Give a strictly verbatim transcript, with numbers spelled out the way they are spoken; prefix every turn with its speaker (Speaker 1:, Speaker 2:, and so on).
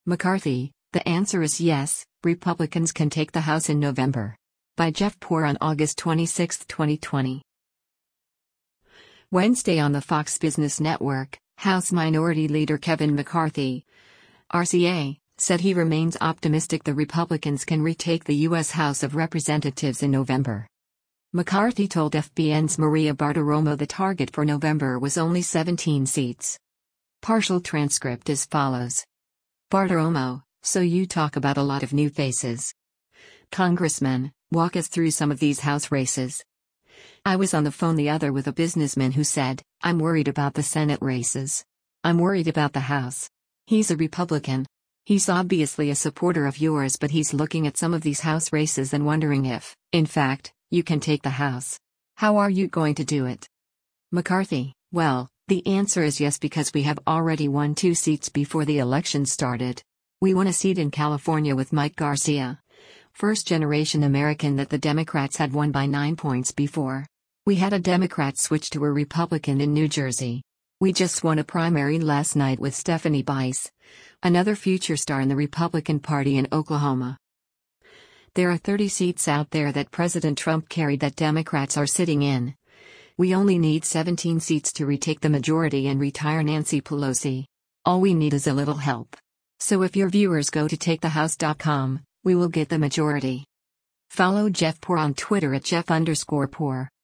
Speaker 1: McCarthy, the answer is yes, Republicans can take the House in November. By Jeff Poor on August twenty-sixth, twenty twenty. Wednesday on the Fox Business Network, House Minority Leader Kevin McCarthy, R C A, said he remains optimistic the Republicans can retake the U S House of Representatives in November. McCarthy told F B N's Maria Bartiromo the target for November was only seventeen seats. Partial transcript as follows. Bartiromo, so you talk about a lot of new faces. Congressman, walk us through some of these House races. I was on the phone the other with a businessman who said, I'm worried about the Senate races. I'm worried about the House. He's a Republican. He's obviously a supporter of yours, but he's looking at some of these House races and wondering if, in fact, you can take the House. How are you going to do it? McCarthy, well, the answer is yes, because we have already won two seats before the election started. We won a seat in California with Mike Garcia, first-generation American that the Democrats had won by nine points before. We had a Democrat switch to a Republican in New Jersey. We just won a primary last night with Stephanie Bice, another future star in the Republican Party in Oklahoma. There are thirty seats out there that President Trump carried that Democrats are sitting in. We only need seventeen seats to retake the majority and retire Nancy Pelosi. All we need is a little help. So if your viewers go to take the house dot com, we will get the majority. Follow Jeff Poor on Twitter at Jeff underscore Poor.